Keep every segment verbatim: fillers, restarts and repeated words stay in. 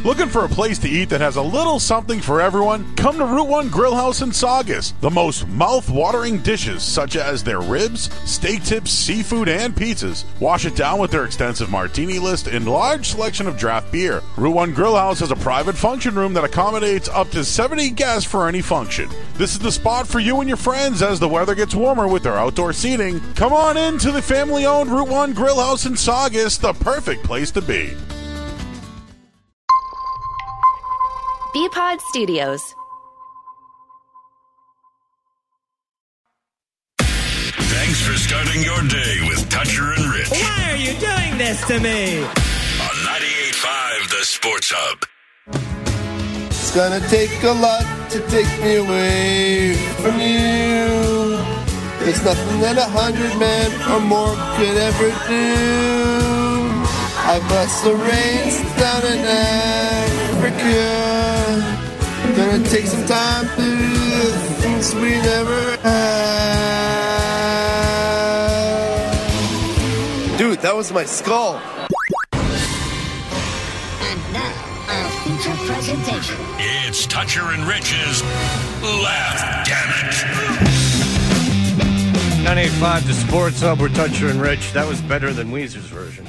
Looking for a place to eat that has a little something for everyone? Come to Route one Grill House in Saugus. The most mouth-watering dishes, such as their ribs, steak tips, seafood, and pizzas. Wash it down with their extensive martini list and large selection of draft beer. Route one Grill House has a private function room that accommodates up to seventy guests for any function. This is the spot for you and your friends as the weather gets warmer with their outdoor seating. Come on in to the family-owned Route one Grill House in Saugus, the perfect place to be. B-Pod Studios. Thanks for starting your day with Toucher and Rich. Why are you doing this to me? On ninety-eight point five, The Sports Hub. It's gonna take a lot to take me away from you. There's nothing that a hundred men or more could ever do. I bust the rains down in Africa. Gonna take some time to do the things we never had. Dude, that was my skull. And now, our feature presentation. It's Toucher and Rich's Laugh Damn It. ninety-eight point five, The Sports Hub, we're Toucher and Rich. That was better than Weezer's version.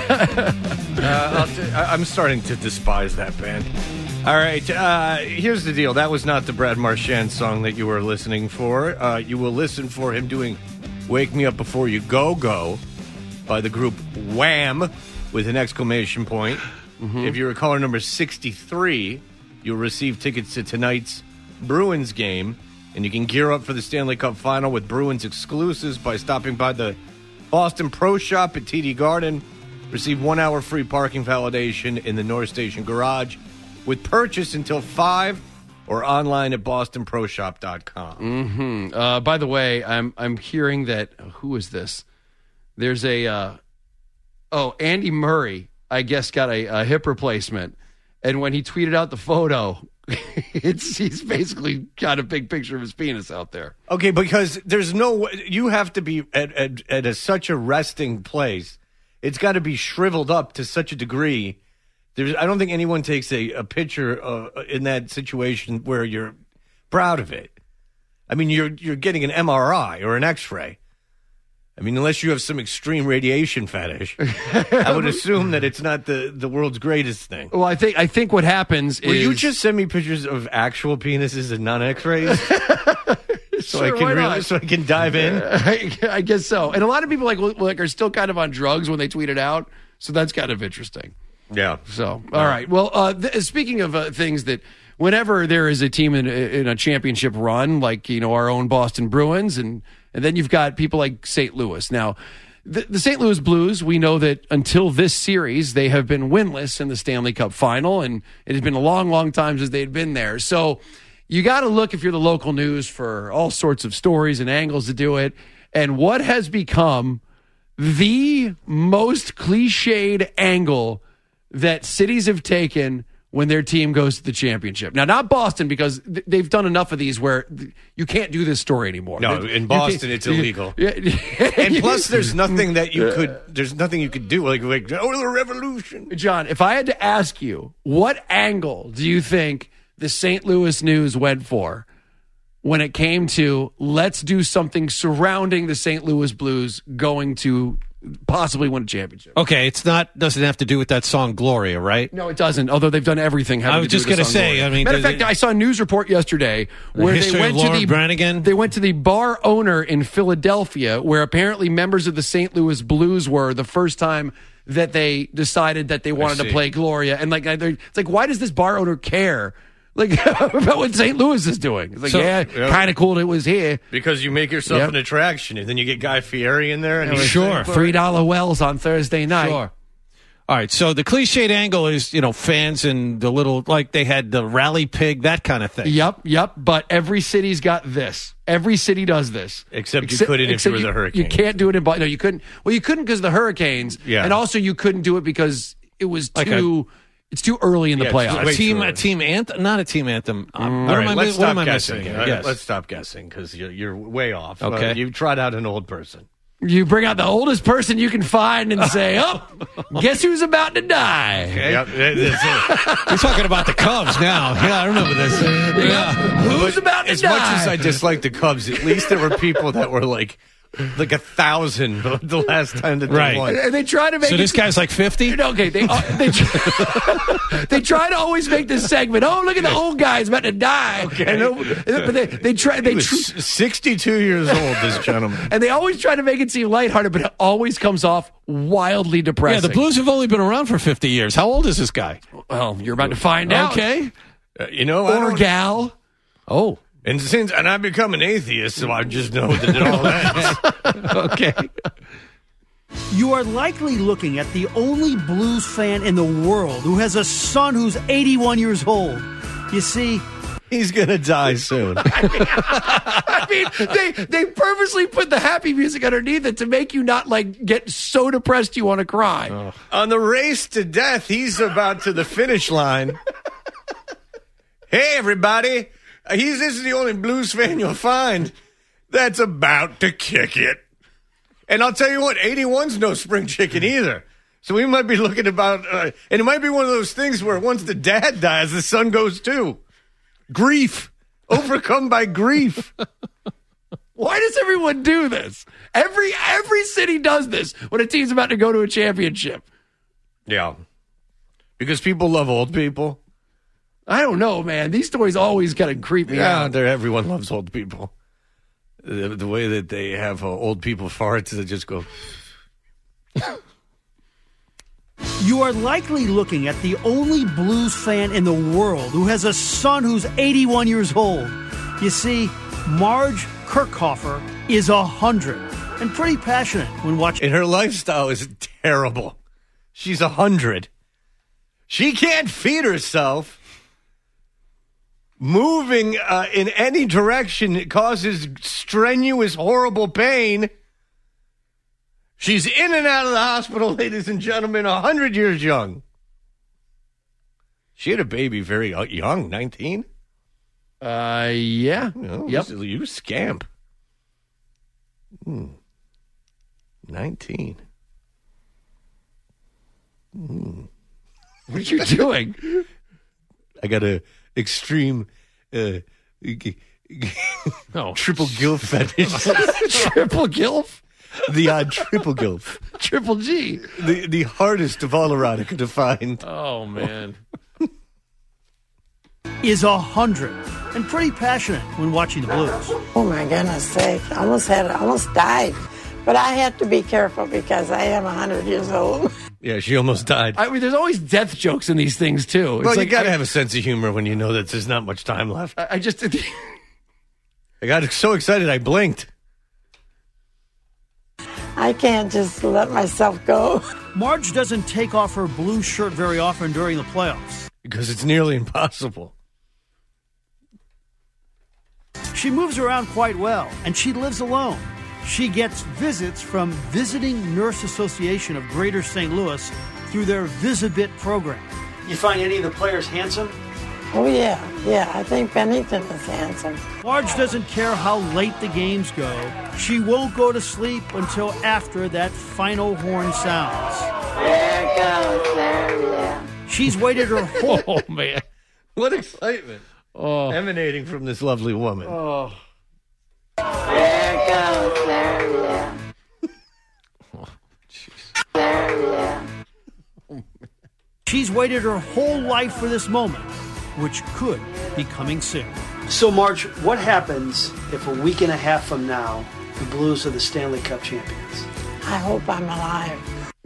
uh, I'll t- I- I'm starting to despise that band. All right, uh, here's the deal. That was not the Brad Marchand song that you were listening for. Uh, you will listen for him doing Wake Me Up Before You Go Go by the group Wham! With an exclamation point. Mm-hmm. If you're caller number sixty-three, you'll receive tickets to tonight's Bruins game. And you can gear up for the Stanley Cup Final with Bruins exclusives by stopping by the Boston Pro Shop at T D Garden. Receive one hour free parking validation in the North Station Garage with purchase until five or online at boston pro shop dot com. Mm-hmm. Uh, by the way, I'm I'm hearing that, who is this? There's a, uh, oh, Andy Murray, I guess, got a, a hip replacement. And when he tweeted out the photo, it's he's basically got a big picture of his penis out there. Okay, because there's no, you have to be at, at, at a, such a resting place. It's got to be shriveled up to such a degree. There's, I don't think anyone takes a, a picture uh, in that situation where you're proud of it. I mean, you're you're getting an M R I or an X-ray. I mean, unless you have some extreme radiation fetish, I would assume that it's not the, the world's greatest thing. Well, I think I think what happens Will is... you just send me pictures of actual penises and not X-rays? so Sure, I can why really, not? so I can dive in. I, I guess so. And a lot of people like like are still kind of on drugs when they tweet it out, so that's kind of interesting. Yeah. So, all right. Well, uh, th- speaking of uh, things that whenever there is a team in, in a championship run, like, you know, our own Boston Bruins, and, and then you've got people like Saint Louis. Now, the, the Saint Louis Blues, we know that until this series, they have been winless in the Stanley Cup Final, and it has been a long, long time since they'd been there. So you got to look, if you're the local news, for all sorts of stories and angles to do it. And what has become the most cliched angle that cities have taken when their team goes to the championship. Now, not Boston, because th- they've done enough of these where th- you can't do this story anymore. No, They- in you Boston, can't- it's illegal. Yeah. And plus, there's nothing that you could, there's nothing you could do. Like, like, oh, the revolution. John, if I had to ask you, what angle do you think the Saint Louis News went for when it came to let's do something surrounding the Saint Louis Blues going to possibly win a championship? Okay, it's not, doesn't have to do with that song Gloria, right? No, it doesn't, although they've done everything. I was to just going to say, Gloria. I mean, Matter of does fact, it- I saw a news report yesterday where they history of went to Laura the Branigan? they went to the bar owner in Philadelphia, where apparently members of the Saint Louis Blues were the first time that they decided that they wanted to see. play Gloria, and like they're- it's like, why does this bar owner care? Like about what Saint Louis is doing? It's like, So- yeah, Yeah. kind of cool that it was here. Because you make yourself Yep. an attraction, and then you get Guy Fieri in there. And he's Sure. Three dollar wells on Thursday night. Sure. All right, so the cliched angle is, you know, fans and the little, like they had the rally pig, that kind of thing. Yep, yep. But every city's got this. Every city does this. Except you couldn't if except it was a hurricane. You can't do it in Boston. No, you couldn't. Well, you couldn't because of the hurricanes. Yeah. And also you couldn't do it because it was Like too. It's too early in the Yeah, it's playoffs. A Way team, too a early. team anthem, not a team anthem. Um, All what right, am I, let's what stop am I guessing. missing here? All right, Yes. Let's stop guessing because you're, you're way off. Okay. Uh, you trot out an old person. You bring out the oldest person you can find and say, oh, guess who's about to die? Okay. Yep, that's it. You're talking about the Cubs now. Yeah, I remember this. Yeah. Who's But about to as die? much as I dislike the Cubs, at least there were people that were like, like a thousand the last time that they Right. won. And they try to make So it this guy's like fifty? Okay, they uh, they, try, they try to always make this segment. Oh, look at the old guy's about to die. Okay. And, uh, but they they try they He was tr- sixty-two years old, this gentleman. and they always try to make it seem lighthearted, but it always comes off wildly Yeah, depressing. the Blues have only been around for fifty years. How old is this guy? Well, you're about to find out. Okay. Uh, you know, I Or don't- gal. Oh, and since and I've become an atheist, so I just know that it all ends. okay. You are likely looking at the only Blues fan in the world who has a son who's eighty-one years old. You see, He's gonna die soon. I mean, they they purposely put the happy music underneath it to make you not like get so depressed you want to cry. On the race to death, he's about to the finish line. Hey, everybody. He's This is the only Blues fan you'll find that's about to kick it. And I'll tell you what, eighty-one's no spring chicken either. So we might be looking about, uh, and it might be one of those things where once the dad dies, the son goes too. Grief. Overcome by grief. Why does everyone do this? Every every city does this when a team's about to go to a championship. Yeah. Because people love old people. I don't know, man. These stories always kind of creep me Yeah, out. they're- everyone loves old people. The, the way that they have uh, old people farts that just go. you are likely looking at the only Blues fan in the world who has a son who's eighty-one years old. You see, Marge Kirkhofer is one hundred and pretty passionate when watching. And her lifestyle is terrible. She's a hundred. She can't feed herself. Moving uh, in any direction causes strenuous, horrible pain. She's in and out of the hospital, ladies and gentlemen, a hundred years young. She had a baby very young, nineteen. Uh, yeah. You know, Yep. You, you scamp. Hmm. nineteen. Hmm. What are you doing? I got a extreme uh, Oh. triple gilf fetish. Triple gilf? The odd triple gilf. Triple G. The the hardest of all erotica to find. Oh, man. Is a hundred and pretty passionate when watching the Blues. Oh my goodness sake! I almost had, almost died, but I have to be careful because I am a hundred years old. Yeah, she almost died. I mean, there's always death jokes in these things, too. It's well, like, you got to I, have a sense of humor when you know that there's not much time left. I just... I got so excited I blinked. I can't just let myself go. Marge doesn't take off her blue shirt very often during the playoffs. Because it's nearly impossible. She moves around quite well, and she lives alone. She gets visits from Visiting Nurse Association of Greater Saint Louis through their Visibit program. You find any of the players handsome? Oh yeah, yeah. I think Bennington is handsome. Marge doesn't care how late the games go. She won't go to sleep until after that final horn sounds. There it goes. There, yeah. She's waited her whole... Oh, man. What excitement Oh. emanating from this lovely woman. Oh. There it goes. There, yeah. There, yeah. She's waited her whole life for this moment, which could be coming soon. So, Marge, what happens if a week and a half from now, the Blues are the Stanley Cup champions? I hope I'm alive.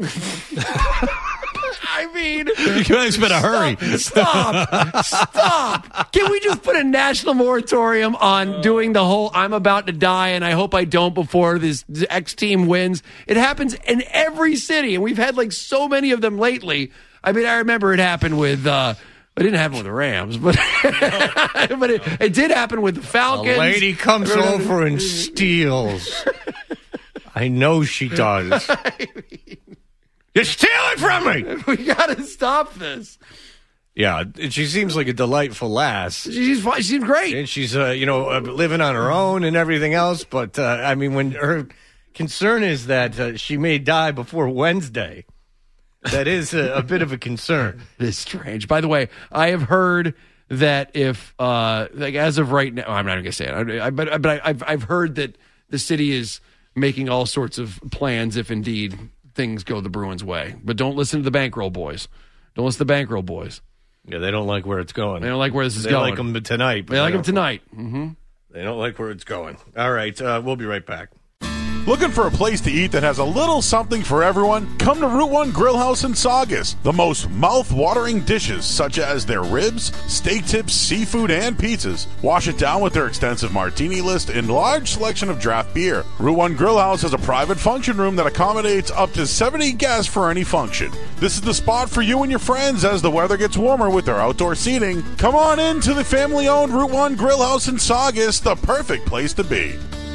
I mean... You guys better hurry. Stop! Stop! Can we just put a national moratorium on doing the whole I'm about to die and I hope I don't before this X team wins? It happens in every city, and we've had like so many of them lately. I mean, I remember it happened with... Uh, it didn't happen with the Rams, but but it, it did happen with the Falcons. A lady comes over and steals. I know she does. You steal it from me! We gotta stop this. Yeah, she seems like a delightful lass. She's fine. She seems great. And she's, uh, you know, uh, living on her own and everything else. But, uh, I mean, when her concern is that uh, she may die before Wednesday. That is a, a bit of a concern. It is strange. By the way, I have heard that if, uh, like as of right now, I'm not going to say it, I, I, but, but I, I've, I've heard that the city is making all sorts of plans if indeed things go the Bruins' way. But don't listen to the bankroll boys. Don't listen to the bankroll boys. Yeah, they don't like where it's going. They don't like where this is they going. They like them tonight. They like them tonight. Mm-hmm. They don't like where it's going. All right, uh, we'll be right back. Looking for a place to eat that has a little something for everyone? Come to Route one Grill House in Saugus. The most mouth-watering dishes, such as their ribs, steak tips, seafood, and pizzas. Wash it down with their extensive martini list and large selection of draft beer. Route one Grill House has a private function room that accommodates up to seventy guests for any function. This is the spot for you and your friends as the weather gets warmer with their outdoor seating. Come on in to the family-owned Route one Grill House in Saugus, the perfect place to be.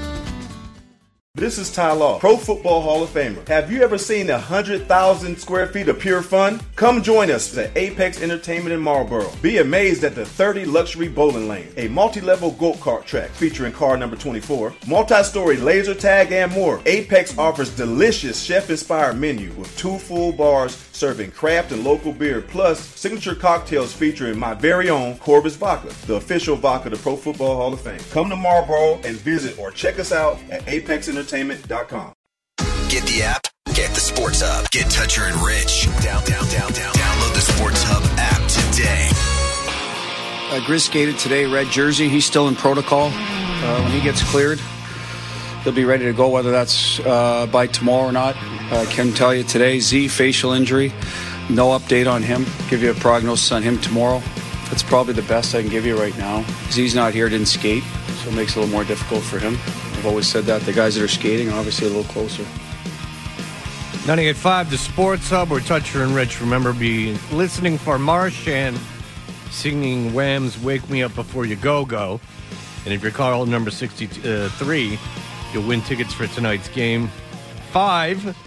This is Ty Law, Pro Football Hall of Famer. Have you ever seen one hundred thousand square feet of pure fun? Come join us at Apex Entertainment in Marlboro. Be amazed at the thirty luxury bowling lanes, a multi-level go-kart track featuring car number twenty-four, multi-story laser tag, and more. Apex offers delicious chef-inspired menu with two full bars serving craft and local beer, plus signature cocktails featuring my very own Corvus Vodka, the official vodka of the Pro Football Hall of Fame. Come to Marlboro and visit or check us out at apex entertainment dot com. Get the app, get the Sports Hub, get Toucher and Rich. Down, down, down, down. Download the Sports Hub app today. Uh, Grizz skated today, red jersey. He's still in protocol. Uh, when he gets cleared, he'll be ready to go, whether that's uh, by tomorrow or not. I uh, can tell you today, Z, facial injury. No update on him. Give you a prognosis on him tomorrow. That's probably the best I can give you right now. Z's not here, didn't skate, so it makes it a little more difficult for him. I've always said that. The guys that are skating are obviously a little closer. ninety-eight point five, the Sports Hub, where Toucher and Rich. Remember, be listening for Marshan singing Wham's Wake Me Up Before You Go Go. And if you're caller number sixty-three, you'll win tickets for tonight's game. Five.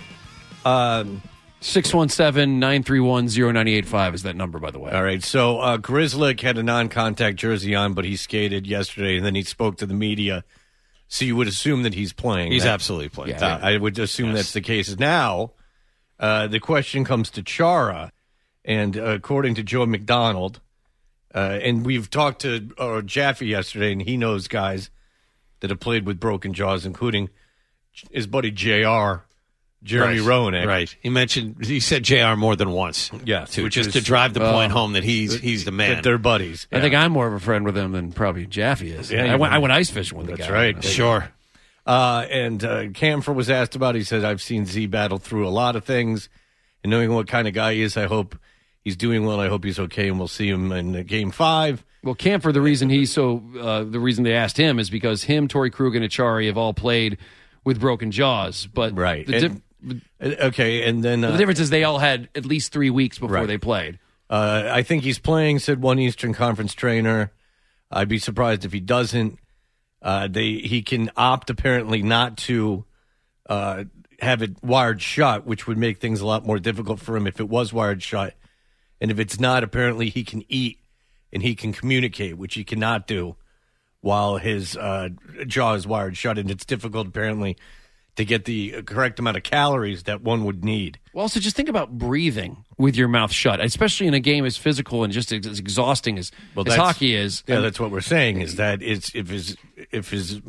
Um, six one seven, nine three one, zero nine eight five is that number, by the way. All right, so uh, Grizzlick had a non-contact jersey on, but he skated yesterday, and then he spoke to the media. So you would assume that he's playing. He's that, absolutely playing. Yeah, I would assume yes. that's the case. Now, uh, the question comes to Chara, and uh, according to Joe McDonald, uh, and we've talked to uh, Jaffe yesterday, and he knows guys that have played with broken jaws, including his buddy J R, Jeremy right. Roenick. Right. He mentioned, he said J R more than once. Yeah. To, which just is, to drive the point uh, home that he's he's the man. That they're buddies. I yeah. think I'm more of a friend with him than probably Jaffe is. Yeah, I, went, I went ice fishing with the That's guy. right. Sure. Uh, and uh, Camphor was asked about it. He said, I've seen Z battle through a lot of things. And knowing what kind of guy he is, I hope he's doing well. I hope he's okay, and we'll see him in uh, game five. Well, Camphor, the reason he's so, uh, the reason they asked him is because him, Torrey Krug, and Achari have all played with broken jaws. But right. The and, dif- okay, and then uh, the difference is they all had at least three weeks before right. they played. Uh, I think he's playing, said one Eastern Conference trainer. I'd be surprised if he doesn't. Uh, they he can opt apparently not to uh, have it wired shut, which would make things a lot more difficult for him if it was wired shut. And if it's not, apparently he can eat and he can communicate, which he cannot do while his uh, jaw is wired shut. And it's difficult apparently to get the correct amount of calories that one would need. Well, also just think about breathing with your mouth shut, especially in a game as physical and just as exhausting as, well, as hockey is. Yeah, and, that's what we're saying is that it's if his if his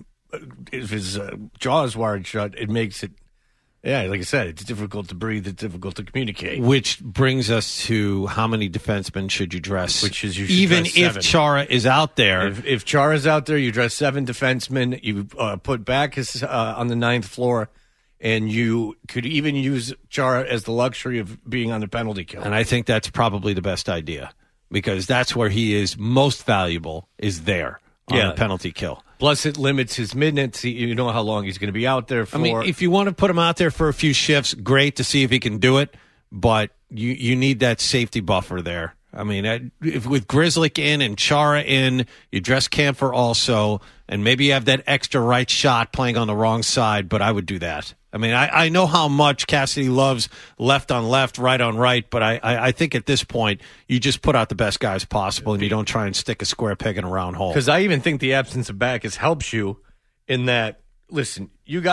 if his uh, jaw is wired shut, it makes it. Yeah, like I said, it's difficult to breathe. It's difficult to communicate. Which brings us to how many defensemen should you dress? Which is you should even dress if seven. Chara is out there. If, if Chara's out there, you dress seven defensemen. You uh, put back his, uh, on the ninth floor. And you could even use Chara as the luxury of being on the penalty kill. And I think that's probably the best idea because that's where he is most valuable, is there on yeah. the penalty kill. Plus, it limits his minutes. You know how long he's going to be out there for. I mean, if you want to put him out there for a few shifts, great to see if he can do it. But you, you need that safety buffer there. I mean, if with Grizzlick in and Chara in, you dress Camphor also, and maybe you have that extra right shot playing on the wrong side, but I would do that. I mean, I, I know how much Cassidy loves left on left, right on right, but I, I, I think at this point, you just put out the best guys possible, and you don't try and stick a square peg in a round hole. Because I even think the absence of Backus helps you in that, listen, you got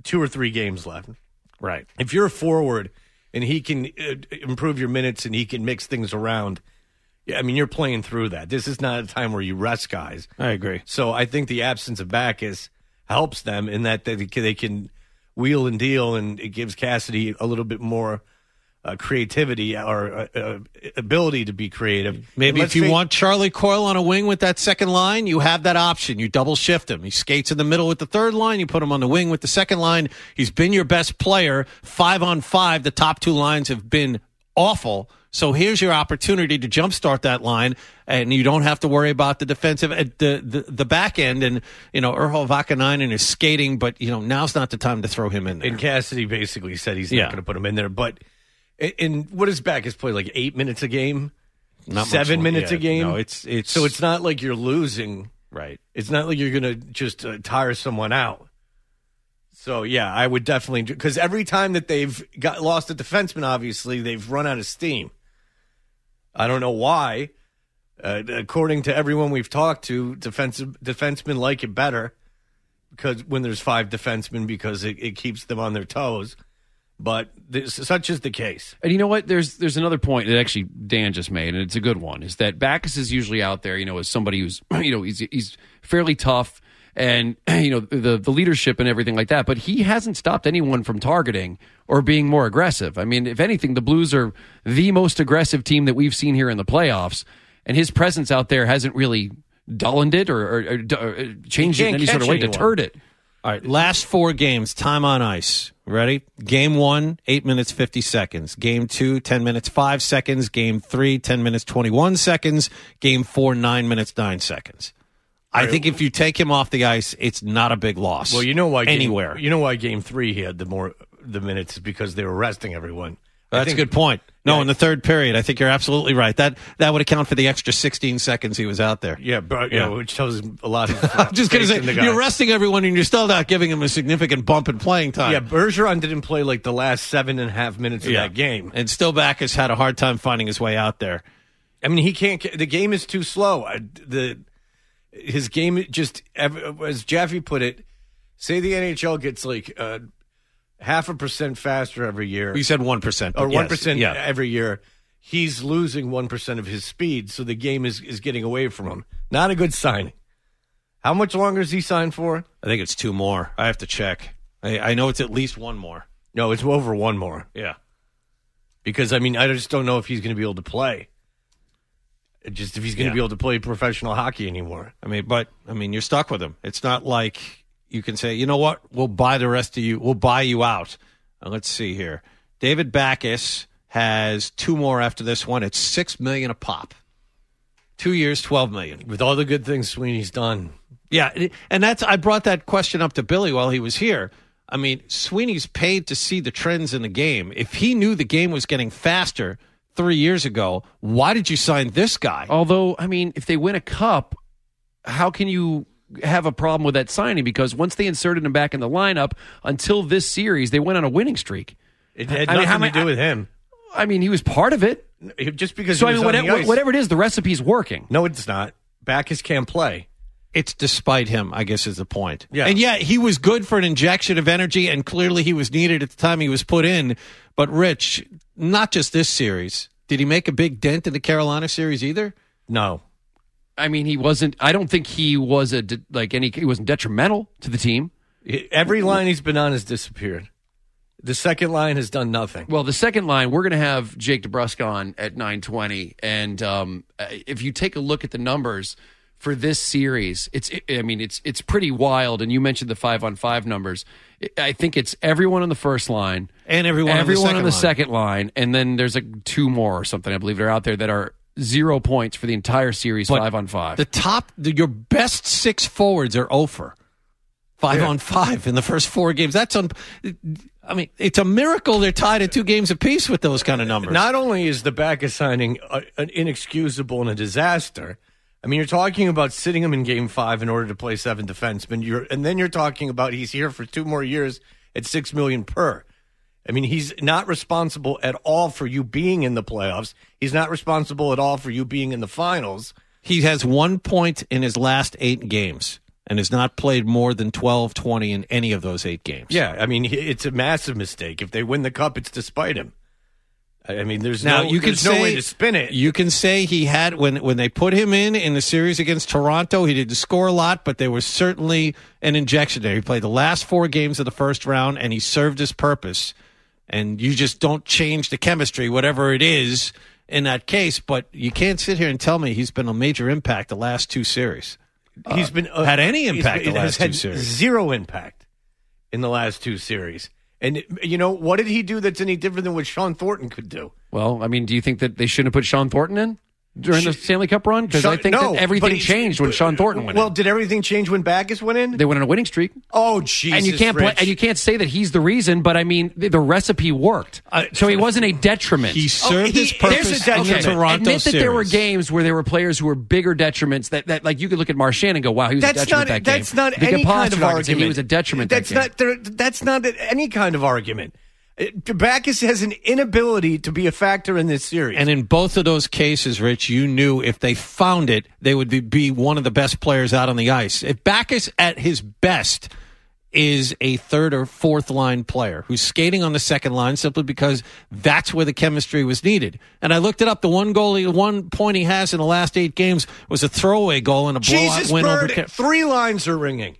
two or three games left. Right. If you're a forward and he can uh, improve your minutes and he can mix things around, yeah, I mean, you're playing through that. This is not a time where you rest guys. I agree. So I think the absence of Backus helps them in that they, they can wheel and deal, and it gives Cassidy a little bit more uh, creativity or uh, uh, ability to be creative. Maybe And if you let's want Charlie Coyle on a wing with that second line, you have that option. You double shift him. He skates in the middle with the third line. You put him on the wing with the second line. He's been your best player. Five on five, the top two lines have been awful. So here's your opportunity to jumpstart that line, and you don't have to worry about the defensive, uh, the, the the back end. And, you know, Urho Vakanainen is skating, but, you know, now's not the time to throw him in there. And Cassidy basically said he's Yeah. not going to put him in there. But and what does Backus play, like eight minutes a game? Not much Seven more- minutes yeah, a game? no, it's- it's- so it's not like you're losing. Right. It's not like you're going to just uh, tire someone out. So, yeah, I would definitely – because every time that they've got lost a defenseman, obviously, they've run out of steam. I don't know why. Uh, according to everyone we've talked to, defensive defensemen like it better because when there's five defensemen because it, it keeps them on their toes. But this, such is the case. And you know what? There's there's another point that actually Dan just made, and it's a good one. Is that Backus is usually out there, you know, as somebody who's, you know, he's he's fairly tough, and you know the the leadership and everything like that. But he hasn't stopped anyone from targeting or being more aggressive. I mean, if anything, the Blues are the most aggressive team that we've seen here in the playoffs, and his presence out there hasn't really dullened it or, or, or, or changed it in any sort of way, deterred it. All right, last four games, time on ice. Ready? Game one, eight minutes, fifty seconds. Game two, ten minutes, five seconds. Game three, ten minutes, twenty-one seconds. Game four, nine minutes, nine seconds. I Right. think if you take him off the ice, it's not a big loss. Well, you know why game, anywhere. You know why Game Three he had the more the minutes is because they were resting everyone. I That's think- a good point. No, Yeah. in the third period, I think you're absolutely right. That that would account for the extra sixteen seconds he was out there. Yeah, but Yeah. yeah, which tells a lot of. I'm just going to say, faith in the guy. you're resting everyone and you're still not giving him a significant bump in playing time. Yeah, Bergeron didn't play like the last seven and a half minutes of Yeah. that game. And still Backus had a hard time finding his way out there. I mean, he can't. The game is too slow. I, the his game just, as Jaffe put it, say the N H L gets like uh, half a percent faster every year. You said one percent. or but one yes, percent yeah. every year. He's losing one percent of his speed, so the game is, is getting away from him. Not a good signing. How much longer is he signed for? I think it's two more. I have to check. I, I know it's at least one more. No, it's over one more. Yeah. Because, I mean, I just don't know if he's going to be able to play. It Just if he's going to Yeah. be able to play professional hockey anymore. I mean, but, I mean, you're stuck with him. It's not like you can say, you know what, we'll buy the rest of you. We'll buy you out. Uh, let's see here. David Backus has two more after this one. It's six million dollars a pop. Two years, twelve million dollars. With all the good things Sweeney's done. Yeah, and- and that's I brought that question up to Billy while he was here. I mean, Sweeney's paid to see the trends in the game. If he knew the game was getting faster three years ago, why did you sign this guy? Although, I mean, if they win a cup, how can you have a problem with that signing? Because once they inserted him back in the lineup, until this series, they went on a winning streak. It had I mean, nothing how to many- do with him. I mean, he was part of it. Just because So, he I was mean, on the whatever, ice. whatever it is, the recipe's working. No, it's not. Backus can't play. It's despite him, I guess, is the point. Yeah. And yeah, he was good for an injection of energy, and clearly he was needed at the time he was put in. But, Rich, not just this series. Did he make a big dent in the Carolina series either? No. I mean, he wasn't. I don't think he was a de- like any. He wasn't detrimental to the team. Every line he's been on has disappeared. The second line has done nothing. Well, the second line, we're going to have Jake DeBrusk on at nine twenty, and um, if you take a look at the numbers for this series, it's. I mean, it's it's pretty wild. And you mentioned the five on five numbers. I think it's everyone on the first line and everyone, everyone on the, on the second, second line, and then there's like two more or something. I believe they're out there that are zero points for the entire series, But five on five. The top, the, your best six forwards are oh for five Yeah. on five in the first four games. That's un. I mean, it's a miracle they're tied at two games apiece with those kind of numbers. Not only is the Backus signing a, an inexcusable and a disaster, I mean, you're talking about sitting him in Game Five in order to play seven defensemen. You're, and then you're talking about he's here for two more years at six million per. I mean, he's not responsible at all for you being in the playoffs. He's not responsible at all for you being in the finals. He has one point in his last eight games. and has not played more than twelve, twenty in any of those eight games. Yeah, I mean, it's a massive mistake. If they win the cup, it's despite him. I mean, there's now no, you can there's say, no way to spin it. You can say he had, when when they put him in in the series against Toronto, he didn't score a lot, but there was certainly an injection there. He played the last four games of the first round, and he served his purpose. And you just don't change the chemistry, whatever it is, in that case. But you can't sit here and tell me he's been a major impact the last two series. He's been uh, had any impact the last has had two series. Zero impact in the last two series. And, you know, what did he do that's any different than what Sean Thornton could do? Well, I mean, do you think that they shouldn't have put Sean Thornton in during the Stanley Cup run? Because I think no, that everything he, changed when Sean Thornton went well, in. Well, did everything change when Backus went in? They went on a winning streak. Oh, Jesus, and you can't play, Rich. and you can't say that he's the reason. But I mean, the, the recipe worked, uh, so he wasn't a detriment. He served oh, he, his purpose in the Toronto Admit that series. there were games where there were players who were bigger detriments. That, that like you could look at Marchand and go, "Wow, he was that's a detriment not, that that's game." Not the any kind of argument. He was a detriment. That's that game. not. That's not any kind of argument. Backus has an inability to be a factor in this series. And in both of those cases, Rich, you knew if they found it, they would be, be one of the best players out on the ice. If Backus at his best is a third or fourth line player who's skating on the second line simply because that's where the chemistry was needed. And I looked it up. The one goal, the one point he has in the last eight games was a throwaway goal and a blowout Jesus win Bird, over. Three lines are ringing.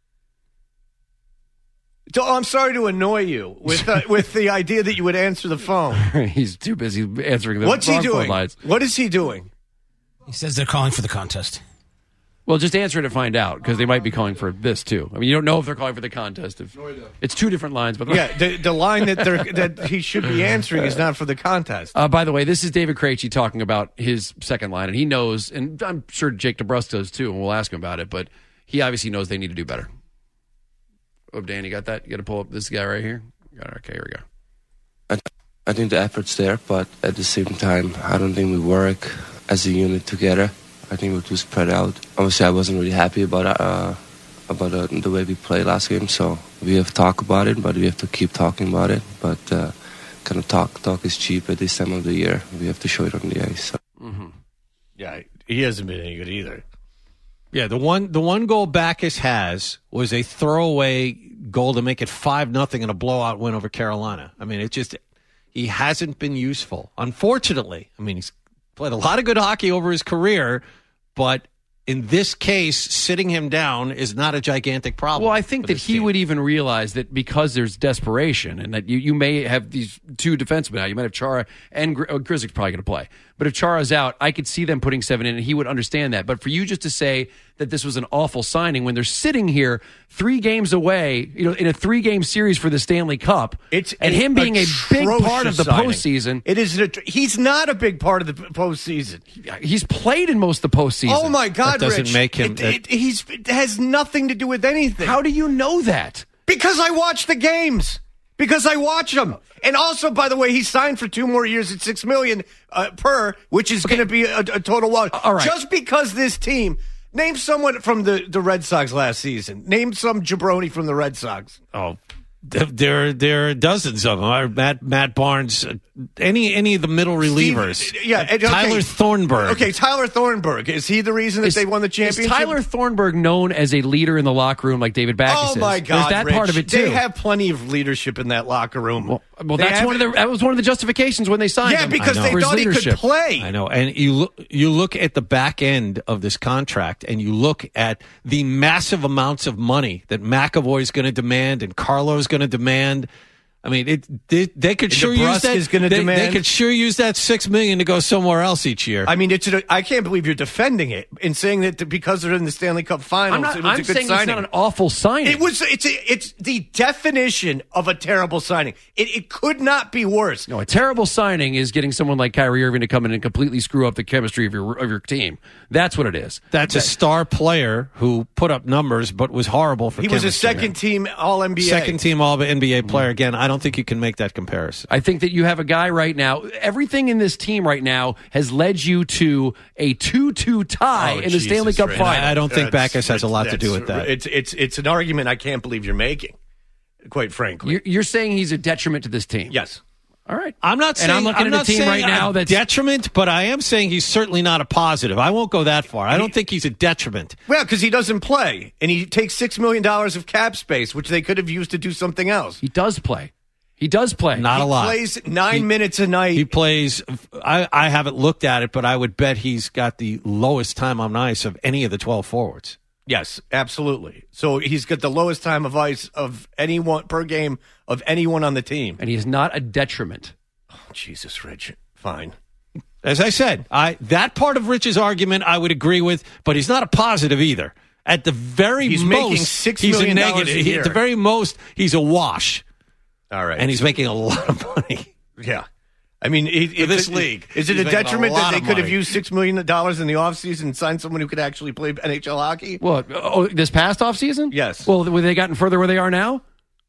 Oh, I'm sorry to annoy you with uh, with the idea that you would answer the phone. He's too busy answering the What's he phone doing? lines. What is he doing? He says they're calling for the contest. Well, just answer it to find out, because they might be calling for this too. I mean, you don't know if they're calling for the contest. If it's two different lines, but yeah, the, the line that they're that he should be answering is not for the contest. Uh, by the way, this is David Krejci talking about his second line, and he knows, and I'm sure Jake DeBrusk does too, and we'll ask him about it. But he obviously knows they need to do better. Oh, Dan, you got that? You got to pull up this guy right here? Got it. Okay, here we go. I, I think the effort's there, but at the same time, I don't think we work as a unit together. I think we're too spread out. Obviously, I wasn't really happy about uh, about uh, the way we played last game, so we have to talk about it, but we have to keep talking about it. But uh, kind of talk talk is cheap at this time of the year. We have to show it on the ice. So. Mm-hmm. Yeah, he hasn't been any good either. Yeah, the one the one goal Backus has was a throwaway goal to make it five nothing in a blowout win over Carolina. I mean, it just he hasn't been useful. Unfortunately, I mean, he's played a lot of good hockey over his career, but in this case, sitting him down is not a gigantic problem. Well, I think that he team. would even realize that because there's desperation and that you, you may have these two defensemen now. You might have Chara and Gri- oh, Grzelcyk's probably going to play. But if Chara's out, I could see them putting seven in, and he would understand that. But for you just to say that this was an awful signing when they're sitting here three games away, you know, in a three-game series for the Stanley Cup, it's and him being a big part of the signing. postseason. It is. A, he's not a big part of the postseason. He's played in most of the postseason. Oh my God, that doesn't Rich. make him. It, it, he's it has nothing to do with anything. How do you know that? Because I watch the games. Because I watch them. And also, by the way, he signed for two more years at six million dollars uh, per, which is okay. going to be a, a total loss. All right. Just because this team, name someone from the, the Red Sox last season. Name some jabroni from the Red Sox. Oh, there, there are dozens of them. Matt, Matt Barnes, any, any of the middle relievers. Steve, yeah, okay. Tyler Thornburg. Okay, Tyler Thornburg. Is he the reason that is, they won the championship? Is Tyler Thornburg known as a leader in the locker room like David Backus is? Oh my God, There's that Rich. part of it too. They have plenty of leadership in that locker room. Well, well that's one of the that was one of the justifications when they signed yeah, him. Yeah, because they thought leadership. he could play. I know, and you look, you look at the back end of this contract, and you look at the massive amounts of money that McAvoy's going to demand and Carlo's going to demand. I mean, it they, they could sure use that. Is gonna they, demand, they could sure use that six million to go somewhere else each year. I mean, it's a, I can't believe you're defending it and saying that because they're in the Stanley Cup Finals. I'm, not, it was I'm a good saying signing. It's not an awful signing. It was. It's a, it's the definition of a terrible signing. It, it could not be worse. No, a terrible signing is getting someone like Kyrie Irving to come in and completely screw up the chemistry of your of your team. That's what it is. That's that, a star player who put up numbers but was horrible for. He chemistry. was a second team All N B A. Second team All N B A player. Again, I don't think you can make that comparison. I think that you have a guy right now. Everything in this team right now has led you to a two two tie oh, in the Jesus, Stanley Cup Rich. final. I don't think that's, Backus has a lot to do with that. It's it's it's an argument I can't believe you're making. Quite frankly, You're, you're saying he's a detriment to this team. Yes. All right. I'm not saying and I'm looking I'm at not a team saying right now a that's detriment, but I am saying he's certainly not a positive. I won't go that far. I don't think he's a detriment. Well, because he doesn't play, and he takes six million dollars of cap space, which they could have used to do something else. He does play. He does play. Not he a lot. He plays nine he, minutes a night. He plays. I, I haven't looked at it, but I would bet he's got the lowest time on ice of any of the twelve forwards. Yes, absolutely. So he's got the lowest time of ice of anyone per game of anyone on the team, and he's not a detriment. Oh, Jesus, Rich. Fine. As I said, I that part of Rich's argument I would agree with, but he's not a positive either. At the very he's most, making six he's million a dollars negative. a year. At the very most, he's a wash. All right, and he's making a lot of money. Yeah. I mean, it, For this it, league. Is it He's a making detriment a that lot they of could have money. used six million dollars in the offseason and signed someone who could actually play N H L hockey? Well, oh, this past offseason? Yes. Well, were they gotten further where they are now?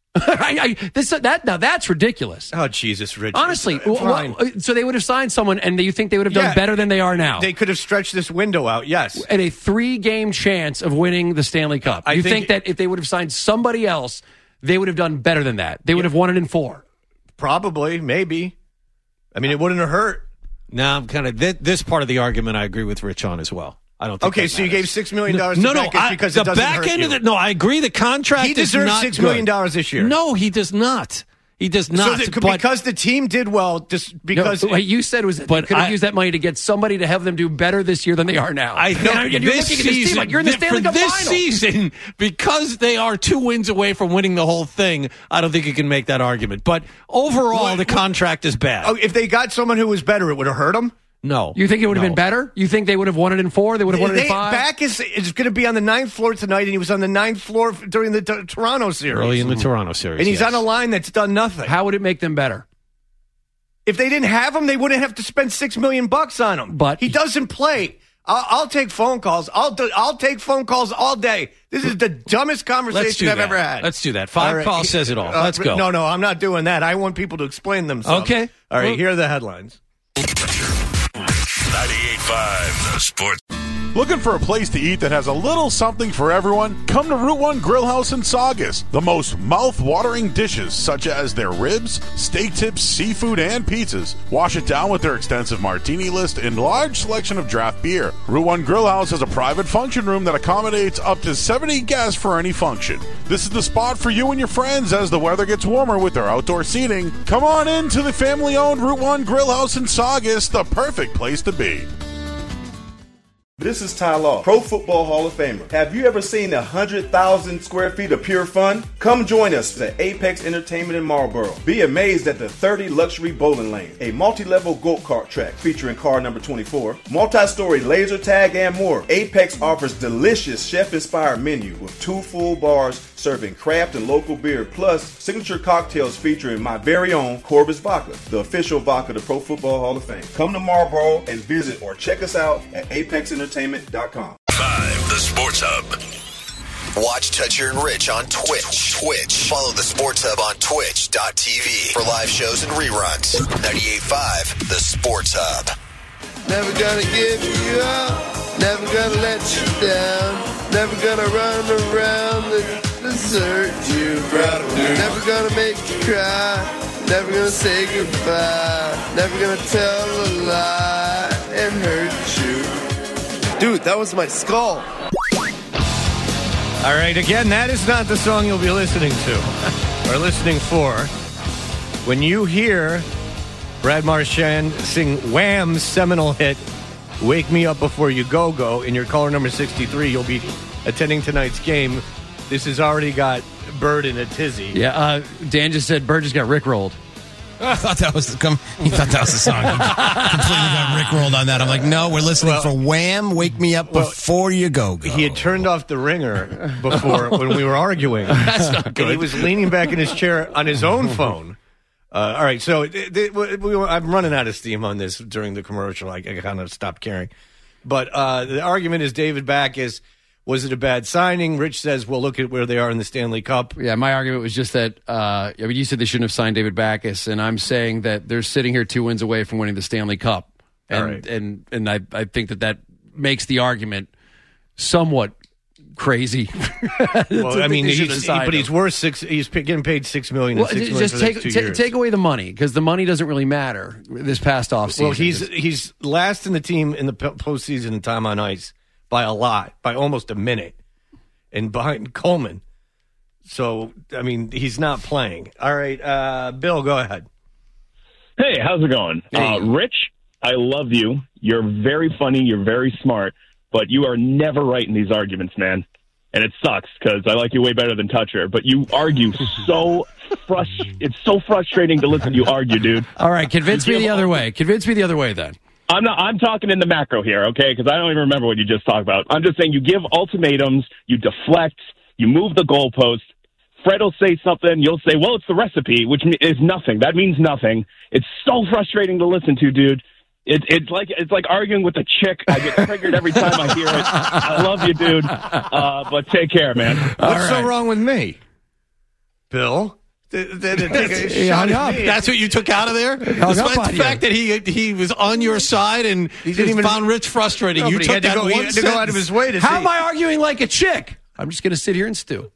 I, I, this that now that's ridiculous. Oh, Jesus, Rich. Honestly, It's fine. well, so they would have signed someone, and you think they would have done Yeah. better than they are now? They could have stretched this window out, yes. At a three-game chance of winning the Stanley Cup. I you think- think that if they would have signed somebody else, they would have done better than that. They would have won it in four. Probably, maybe. I mean, it wouldn't have hurt. Now, I'm kind of th- this part of the argument I agree with Rich on as well. I don't think Okay, that so you matters. gave six million dollars no, to no, Beckus I, because the it doesn't back hurt end you. of it. No, I agree. The contract He is deserves not six million good. dollars this year. No, he does not. He does not. So that, but, because the team did well, just because no, what you said was that they But could have I- used that money to get somebody to have them do better this year than they are now. I know and you're this looking at this season, team like you're in the th- Stanley for Cup this final. season, because they are two wins away from winning the whole thing. I don't think you can make that argument. But overall, What- the contract is bad. oh, if they got someone who was better, it would have hurt them. No, You think it would have no. been better? You think they would have won it in four? They would have won it They, in five? back is, is going to be on the ninth floor tonight, and he was on the ninth floor during the t- Toronto series. Early in the Toronto series, And he's yes. on a line that's done nothing. How would it make them better? If they didn't have him, they wouldn't have to spend six million bucks on him. But- he doesn't play. I'll, I'll take phone calls. I'll do, I'll take phone calls all day. This is the dumbest conversation Let's do I've that. ever had. Let's do that. Five All right. calls says it all. Uh, Let's go. No, no, I'm not doing that. I want people to explain themselves. Okay. All right. Well- Here are the headlines. ninety-eight point five The Sports. Looking for a place to eat that has a little something for everyone? Come to Route one Grill House in Saugus. The most mouth-watering dishes, such as their ribs, steak tips, seafood, and pizzas. Wash it down with their extensive martini list and large selection of draft beer. Route one Grill House has a private function room that accommodates up to seventy guests for any function. This is the spot for you and your friends as the weather gets warmer with their outdoor seating. Come on in to the family-owned Route one Grill House in Saugus, the perfect place to be. This is Ty Law, Pro Football Hall of Famer. Have you ever seen one hundred thousand square feet of pure fun? Come join us at Apex Entertainment in Marlboro. Be amazed at the thirty luxury bowling lanes, a multi-level go-kart track featuring car number twenty-four, multi-story laser tag, and more. Apex offers delicious chef-inspired menu with two full bars serving craft and local beer, plus signature cocktails featuring my very own Corbis Vodka, the official vodka of the Pro Football Hall of Fame. Come to Marlboro and visit or check us out at apex entertainment dot com. Five The Sports Hub. Watch Toucher and Rich on Twitch. Twitch. Follow the Sports Hub on twitch dot t v for live shows and reruns. ninety-eight point five The Sports Hub. Never gonna give you up, never gonna let you down, never gonna run around and desert you. Never gonna make you cry, never gonna say goodbye, never gonna tell a lie and hurt you. Dude, that was my skull. All right. Again, that is not the song you'll be listening to or listening for. When you hear Brad Marchand sing Wham's seminal hit, Wake Me Up Before You Go Go, in your caller number sixty-three, you'll be attending tonight's game. This has already got Bird in a tizzy. Yeah, uh, Dan just said Bird just got rickrolled. I thought that was the come. He thought that was the song. He completely got rickrolled on that. I'm like, no, we're listening Well- for Wham! Wake Me Up Well, Before You Go Go. He had turned off the ringer before when we were arguing. That's not good. And he was leaning back in his chair on his own phone. Uh, all right, so th- th- we, we, I'm running out of steam on this during the commercial. I, I kind of stopped caring. But uh, the argument is David Backes. Was it a bad signing? Rich says, well, look at where they are in the Stanley Cup. Yeah, my argument was just that, uh, I mean, you said they shouldn't have signed David Backes, and I'm saying that they're sitting here two wins away from winning the Stanley Cup. And All right. and, and I, I think that that makes the argument somewhat crazy. Well, I mean, they he's, shouldn't he, sign but him. he's worth six. He's p- getting paid six million. Well, and six just million for the take next two ta- years. take away the money because the money doesn't really matter this past offseason. Well, he's he's last in the team in the p- postseason in time on ice by a lot, by almost a minute, and behind Coleman. So, I mean, he's not playing. All right, uh, Bill, go ahead. Hey, how's it going? Hey. Uh, Rich, I love you. You're very funny. You're very smart, but you are never right in these arguments, man. And it sucks because I like you way better than Toucher, but you argue so frust- It's so frustrating to listen to you argue, dude. All right, convince me the other way. Convince me the other way then. I'm not. I'm talking in the macro here, okay? Because I don't even remember what you just talked about. I'm just saying you give ultimatums, you deflect, you move the goalpost. Fred will say something, you'll say, well, it's the recipe, which is nothing. That means nothing. It's so frustrating to listen to, dude. It, it's like it's like arguing with a chick. I get triggered every time I hear it. I love you, dude. Uh, but take care, man. What's so wrong with me, Bill? Did, did it take a He shot hung at up. me? That's what you took out of there? Hung Despite up on the you. fact that he he was on your side and He he didn't even- found Rich frustrating. No, you but he took had to that go- he one had to go out of sentence. his way to How see. am I arguing like a chick? I'm just going to sit here and stew.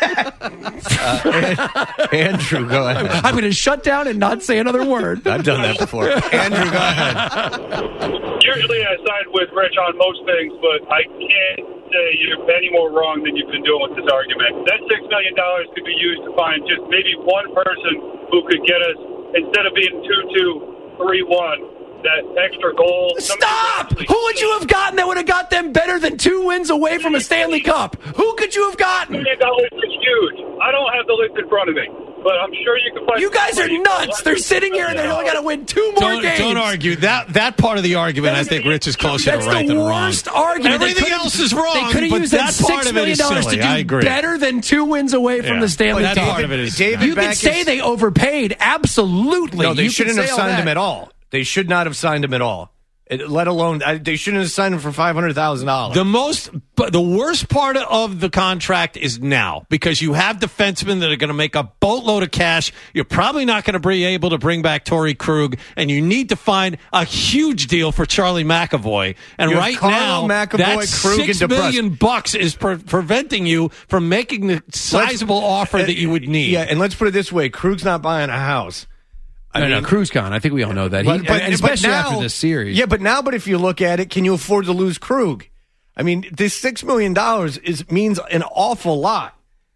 uh, Andrew, go ahead. I'm going to shut down and not say another word. I've done that before. Andrew, go ahead. Usually I side with Rich on most things, but I can't say you're any more wrong than you've been doing with this argument. That six million dollars could be used to find just maybe one person who could get us, instead of being two two, three one, that extra goal. Stop! Who would you have gotten that would have got them better than two wins away from a Stanley Cup? Who could you have gotten? That list is huge. I don't have the list in front of me, but I'm sure you can find. You guys are nuts. They're sitting here and they only got to win two more Don't, games. don't argue. That that part of the argument, I think Rich is closer That's to right the than wrong. worst argument. They Everything could've- else is wrong, They could have but used that that part six of it million is dollars silly. to do I agree. better than two wins away from Yeah. the Stanley But that Cup. part of it is David silly. You can Backus- say they overpaid. Absolutely. No, they You shouldn't can have say all signed that. him at all. They should not have signed him at all. It, let alone, I, they shouldn't have signed him for five hundred thousand dollars. The most, but the worst part of the contract is now because you have defensemen that are going to make a boatload of cash. You're probably not going to be able to bring back Torrey Krug, and you need to find a huge deal for Charlie McAvoy. And You have right Carlo, now, McAvoy, that Krug, and six DeBrusk. million bucks is pre- preventing you from making the sizable offer that you would need. Yeah, and let's put it this way: Krug's not buying a house. I no, mean, no, Cruz gone. I think we all know that. He, But, but, and especially but now, after this series. Yeah, but now, but if you look at it, can you afford to lose Krug? I mean, this six million dollars is means an awful lot.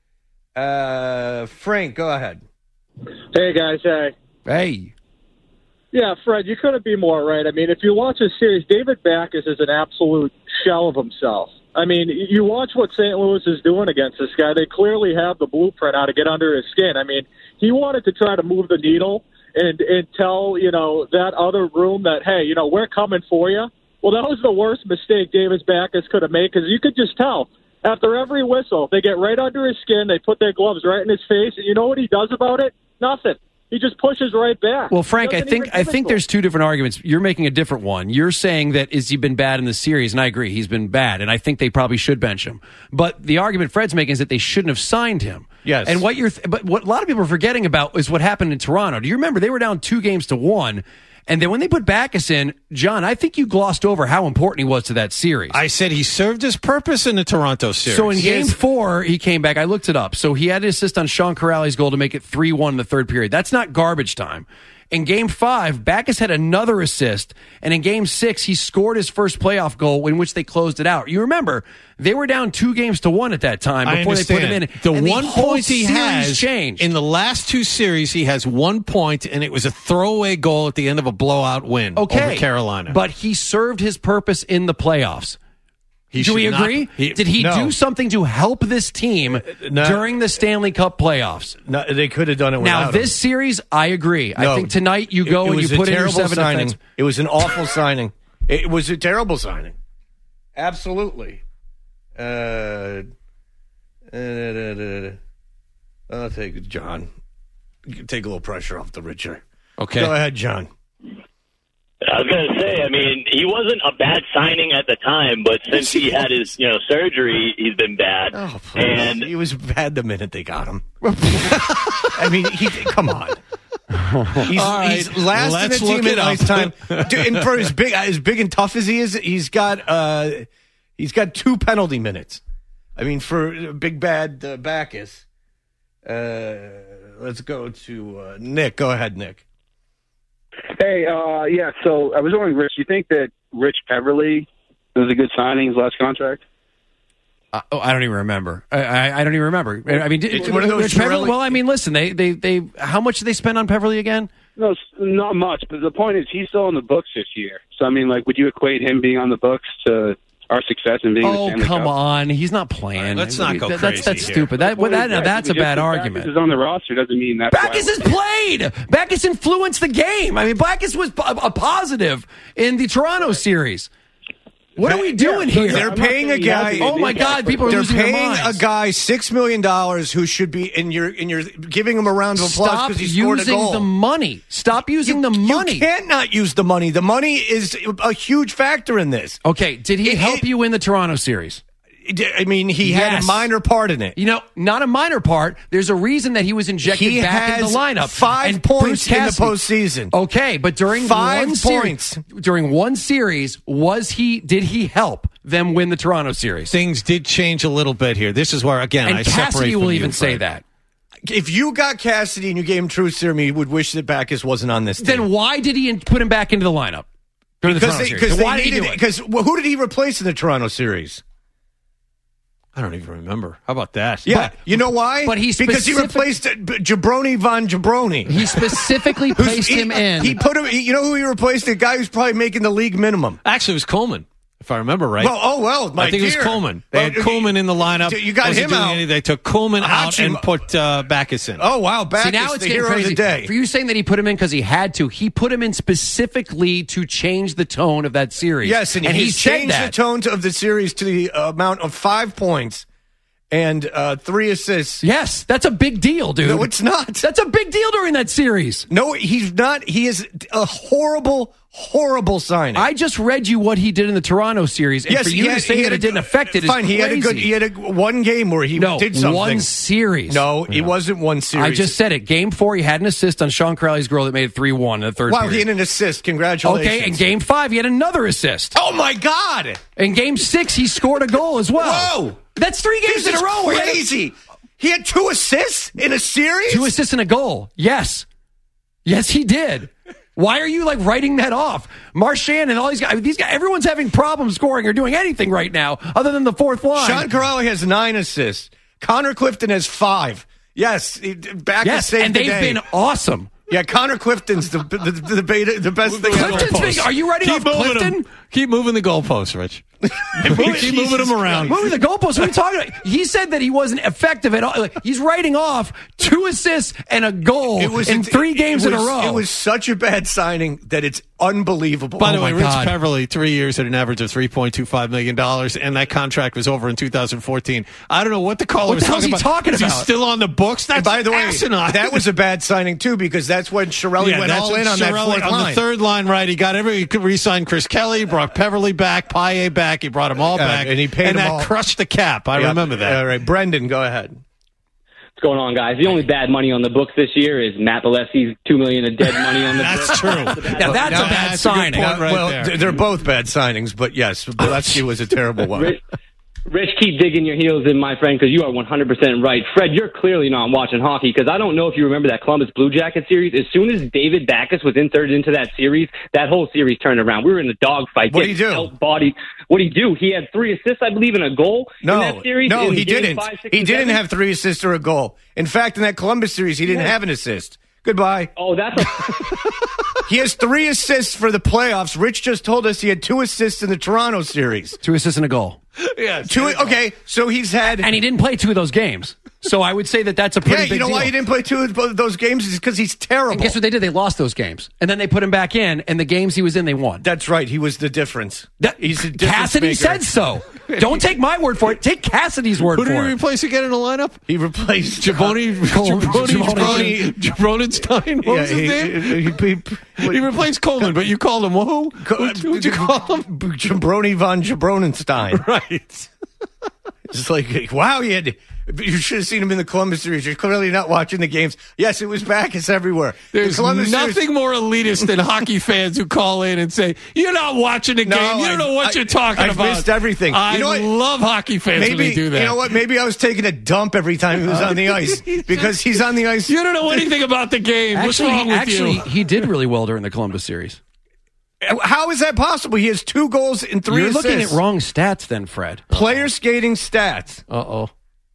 Uh, Frank, go ahead. Hey guys, hey. Hey. Yeah, Fred, you couldn't be more right. I mean, if you watch this series, David Backus is an absolute shell of himself. I mean, you watch what Saint Louis is doing against this guy. They clearly have the blueprint how to get under his skin. I mean, he wanted to try to move the needle and and tell, you know, that other room that, hey, you know, we're coming for you. Well, that was the worst mistake David Backus could have made because you could just tell. After every whistle, they get right under his skin, they put their gloves right in his face, and you know what he does about it? Nothing. He just pushes right back. Well, Frank, I Doesn't think even I give it think to him. there's two different arguments. You're making a different one. You're saying that is he been bad in the series, and I agree, he's been bad, and I think they probably should bench him. But the argument Fred's making is that they shouldn't have signed him. Yes. And what you're, th- but what a lot of people are forgetting about is what happened in Toronto. Do you remember they were down two games to one? And then when they put Backus in, John, I think you glossed over how important he was to that series. I said he served his purpose in the Toronto series. So in game four, he came back. I looked it up. So he had an assist on Sean Corrali's goal to make it three one in the third period. That's not garbage time. In game five, Backus had another assist. And in game six, he scored his first playoff goal in which they closed it out. You remember, they were down two games to one at that time I before they put him in. understand. The And one whole point he series has changed. in the last two series, he has one point, and it was a throwaway goal at the end of a blowout win Okay. over Carolina. But he served his purpose in the playoffs. He Do we should not- agree? he- Did he no. do something to help this team no. during the Stanley Cup playoffs? No, they could have done it without Now, this him. series, I agree. No. I think tonight you It- go it and was you a put in your terrible seven signing. defense. It was an awful signing. It was a terrible signing. Absolutely. Uh, uh, da, da, da, da. I'll take it, John. Take a little pressure off the Richer. Okay. Go ahead, John. I was going to say, I mean, he wasn't a bad signing at the time, but since he had his, you know, surgery, he's been bad. Oh, please. and He was bad the minute they got him. I mean, he come on. He's, All right, he's last let's in the look team it in up. ice time. Dude, and for as big as big and tough as he is, he's got uh, he's got two penalty minutes. I mean, for Big Bad uh, Backus. Uh, let's go to uh, Nick. Go ahead, Nick. Hey, uh, yeah, so I was wondering, Rich, you think that Rich Peverly was a good signing, his last contract? Uh, oh, I don't even remember. I, I, I don't even remember. I mean, did, It's one of those Rich Peverly, really- well, I mean, listen, they, they, they, how much did they spend on Peverly again? No, it's not much, but the point is he's still on the books this year. So, I mean, like, would you equate him being on the books to our success in being the Oh, Stanley come Cup? on. He's not playing. let's not go That- That's, crazy that's here. stupid. That, well, that, Yeah, that's a just bad because argument. Backus is on the roster doesn't mean that's Backus has played. Backus influenced the game. I mean, Backus was a, a positive in the Toronto series. What are we doing here? They're paying a guy. Oh my God! People are They're losing their paying minds. a guy six million dollars who should be, and you're and you're giving him a round of applause Stop because he scored a using goal. the money. Stop using the money. You can't not use the money. The money is a huge factor in this. Okay, did he It- help it- you in the Toronto series? I mean, he had Yes. a minor part in it. You know, not a minor part. There's a reason that he was injected He back in has the lineup. five And points Bruce in the Cassidy- postseason. Okay, but during Five one points. series, during one series, was he? Did he help them win the Toronto series? Things did change a little bit here. This is where, again, And I separate Cassidy from will you, even say Fred. that. If you got Cassidy and you gave him truth serum, you would wish that Backus wasn't on this team. Then why did he in- put him back into the lineup during the Because Toronto they, series? because Then why they did he needed do it? because well, who did he replace in the Toronto series? I don't even remember. How about that? Yeah, you know why? but he because he specific- replaced uh, B- Jabroni von Jabroni. He specifically Who's- placed he- him in. He put him. he- You know who he replaced? The guy who's probably making the league minimum. Actually, it was Coleman, if I remember right. Well, oh well, my I think dear. it was Coleman. They Well, had Coleman in the lineup. You got Wasn't him doing out. anything. They took Coleman out Hachi- and put uh, Backus in. Oh wow, Backus, See, now it's the getting hero crazy. of the day. For you saying that he put him in because he had to, he put him in specifically to change the tone of that series. Yes, and, he he's said changed that. the tone to, of the series to the uh, amount of five points and uh, three assists. Yes, that's a big deal, dude. No, it's not. That's a big deal during that series. No, he's not. He is a horrible, horrible signing. I just read you what he did in the Toronto series, and yes, for he you had, to say he that had it didn't affect it is fine. He had a good. crazy. He had a one game where he No, did something. one series. No, it wasn't one series. I just said it. Game four, he had an assist on Sean Crowley's girl that made it three one in the third Wow, period. he had an assist. Congratulations. Okay, and game five, he had another assist. Oh my God! In game six, he scored a goal as well. Whoa! That's three games This in is a row. where he had a- crazy. He had two assists in a series. Two assists and a goal. Yes. Yes, he did. Why are you like writing that off? Marchand and all these guys, these guys, everyone's having problems scoring or doing anything right now other than the fourth line. Sean Corrali has nine assists. Connor Clifton has five. Yes, he- back yes, to save and the they've day. been awesome. Yeah, Connor Clifton's the the, the, the, beta, the best thing ever. Clifton's big. Are you writing Keep off moving Clifton? them. Keep moving the goalposts, Rich. Keep moving them around. Moving the goalposts. What are you talking about? He said that he wasn't effective at all. Like, he's writing off two assists and a goal in three games it in a was- row. It was such a bad signing that it's unbelievable. By the Oh way, my Rich God. Peverly, three years at an average of three point two five million dollars, and that contract was over in two thousand fourteen. I don't know what the caller What was the hell's talking he about. talking Is he about? still on the books? That's And by the way, asinine. that was a bad signing too because that's when Chiarelli Yeah, went that's all what in on that Chiarelli- fourth on line. the third line, right? He got every. He could re-sign Chris Kelly, brought Peverly back, Paille back. He brought them all Yeah, back, and he paid and them that all. crushed the cap. I Yeah, remember that. All right, Brendan, go ahead. What's going on, guys? The only bad money on the books this year is Matt Balesi's two million of dead money on the books. That's true. Now that's a bad that's a good signing. point right well, there. th- they're both bad signings, but yes, Bolesky was a terrible one. Rich, Rich, keep digging your heels in, my friend, because you are one hundred percent right. Fred, you're clearly not watching hockey, because I don't know if you remember that Columbus Blue Jacket series. As soon as David Backus was inserted into that series, that whole series turned around. We were in the dogfight. What did he do? Outbodied. What did he do? He had three assists, I believe, and a goal No, in that series. no, in he game didn't. five, six, he and didn't seven. have three assists or a goal. In fact, in that Columbus series, he didn't Yeah. have an assist. Goodbye. Oh, that's a... He has three assists for the playoffs. Rich just told us he had two assists in the Toronto series. Two assists and a goal. Yeah, Two. Okay, so he's had. And he didn't play two of those games. So I would say that that's a pretty Yeah, big you know deal. why he didn't play two of those games? Is because he's terrible. And guess what they did? They lost those games. And then they put him back in, and the games he was in, they won. That's right. He was the difference. That- He's a difference Cassidy maker. said so. Don't take my word for it. Take Cassidy's word Who did for he it. replace again in the lineup? He replaced Jabroni, Cole- Jabroni, Jabroni- Jabroni, Jabroni What was his he, name? He, he, He replaced Coleman, but you called him who? Who'd, who'd you call him? Jabroni von Jabronenstein. Right. It's like, wow, he had You should have seen him in the Columbus series. You're clearly not watching the games. Yes, it was Backus everywhere. There's the Columbus nothing series- more elitist than hockey fans who call in and say, you're not watching the No, game. You don't I- know what I- you're talking I've about. missed everything. I You know what? love hockey fans Maybe, when they do that. You know what? Maybe I was taking a dump every time he was on the ice because he's on the ice. You don't know anything about the game. What's Actually, wrong with actually, you? he did really well during the Columbus series. How is that possible? He has two goals and three You're assists. looking at wrong stats then, Fred. Player skating stats. Uh-oh.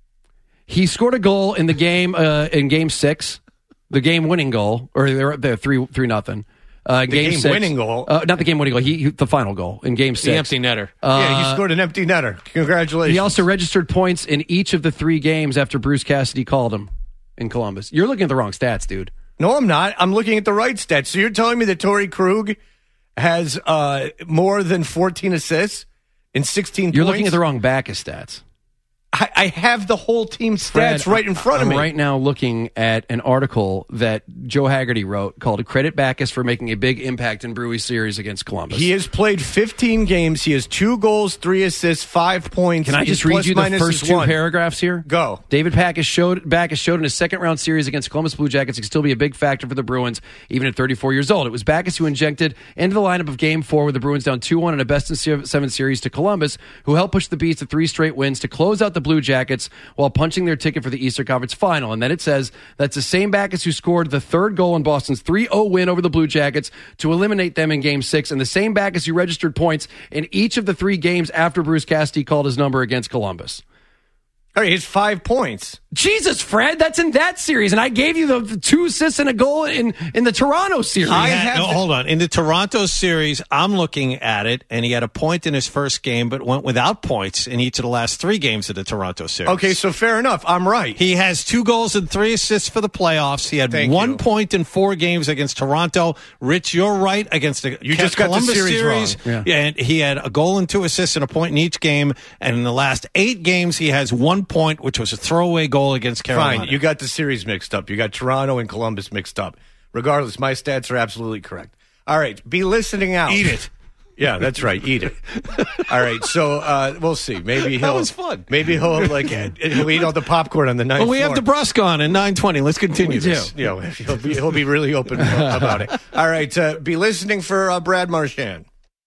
He scored a goal in the game uh, in game six, the game-winning goal, or they're they're three three nothing. Uh, The game six, game-winning goal? uh, not the game-winning goal. He, he the final goal in game six, The empty netter. yeah, he Uh, scored an empty netter. Congratulations. He also registered points in each of the three games after Bruce Cassidy called him in Columbus. You're looking at the wrong stats, dude. No, I'm not. I'm looking at the right stats. So you're telling me that Torrey Krug has uh, more than fourteen assists in sixteen You're points? looking at the wrong Backus stats. I, I have the whole team stats Fred, right in front of I'm me. right now looking at an article that Joe Haggerty wrote called Credit Backus for Making a Big Impact in Brewery Series against Columbus. He has played fifteen games. He has two goals, three assists, five points. Can I His just read plus you the minus first is two one. paragraphs here? Go. David Backus showed, Backus showed in his second round series against Columbus Blue Jackets he could still be a big factor for the Bruins, even at thirty-four years old. It was Backus who injected into the lineup of Game Four with the Bruins down two one in a best of seven series to Columbus, who helped push the Beast to three straight wins to close out the Blue Jackets while punching their ticket for the Eastern Conference Final. And then it says that's the same Backus who scored the third goal in Boston's three oh win over the Blue Jackets to eliminate them in Game Six, and the same Backus who registered points in each of the three games after Bruce Cassidy called his number against Columbus. All right, he has five points. Jesus, Fred, that's in that series, and I gave you the, the two assists and a goal in, in the Toronto series. I had, no, hold on. In the Toronto series, I'm looking at it, and he had a point in his first game, but went without points in each of the last three games of the Toronto series. Okay, so fair enough. I'm right. He has two goals and three assists for the playoffs. He had Thank one you. point in four games against Toronto. Rich, you're right against the You just got the Columbus series series. wrong. Yeah. And he had a goal and two assists and a point in each game. And in the last eight games, he has one point, which was a throwaway goal against Carolina. Fine, you got the series mixed up. You got Toronto and Columbus mixed up. Regardless, my stats are absolutely correct. All right, be listening out. Eat it. Yeah, that's right. Eat it. All right, so uh, we'll see. Maybe he'll. That was fun. Maybe he'll like he'll eat all the popcorn on the ninth Well, we floor. have DeBrusque on in nine twenty. Let's continue We do. this. You know, he'll be he'll be really open about it. All right, uh, be listening for uh, Brad Marchand.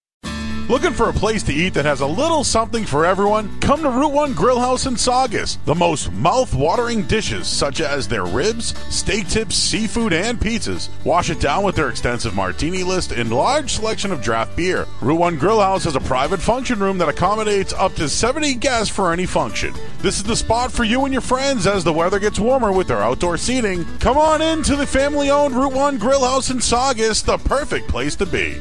Looking for a place to eat that has a little something for everyone? Come to Route one Grill House in Saugus. The most mouth-watering dishes, such as their ribs, steak tips, seafood, and pizzas. Wash it down with their extensive martini list and large selection of draft beer. Route one Grill House has a private function room that accommodates up to seventy guests for any function. This is the spot for you and your friends as the weather gets warmer with their outdoor seating. Come on in to the family-owned Route one Grill House in Saugus, the perfect place to be.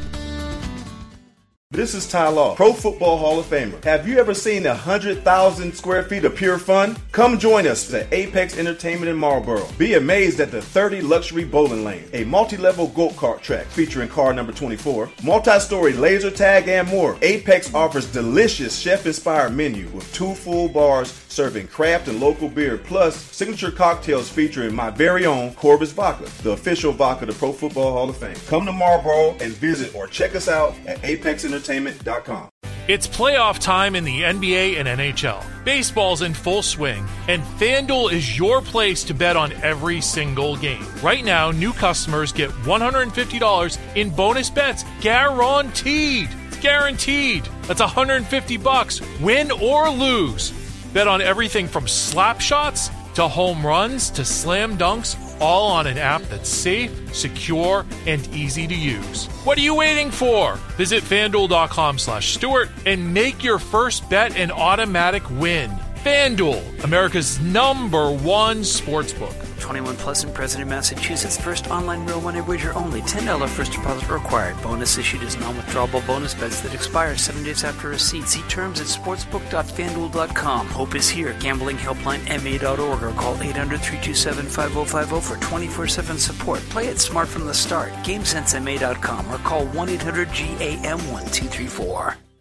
This is Ty Law, Pro Football Hall of Famer. Have you ever seen one hundred thousand square feet of pure fun? Come join us at Apex Entertainment in Marlboro. Be amazed at the thirty luxury bowling lanes, a multi-level go-kart track featuring car number twenty-four, multi-story laser tag, and more. Apex offers delicious chef-inspired menu with two full bars serving craft and local beer, plus signature cocktails featuring my very own Corbis Vodka, the official vodka of the Pro Football Hall of Fame. Come to Marlboro and visit or check us out at apex entertainment dot com. It's playoff time in the N B A and N H L. Baseball's in full swing, and FanDuel is your place to bet on every single game. Right now, new customers get one hundred fifty dollars in bonus bets guaranteed. It's guaranteed. That's one hundred fifty bucks, win or lose. Bet on everything from slap shots to home runs to slam dunks, all on an app that's safe, secure, and easy to use. What are you waiting for? Visit FanDuel.com slash Stewart and make your first bet an automatic win. FanDuel, America's number one sportsbook. twenty-one plus and present in Massachusetts. First online real money wager only. ten dollars first deposit required. Bonus issued as non-withdrawable bonus bets that expire seven days after receipt. See terms at sportsbook dot fanduel dot com. Hope is here. Gambling helpline M A dot org or call eight hundred, three two seven, five oh five oh for twenty-four seven support. Play it smart from the start. GameSense M A dot com or call one eight hundred G A M one two three four.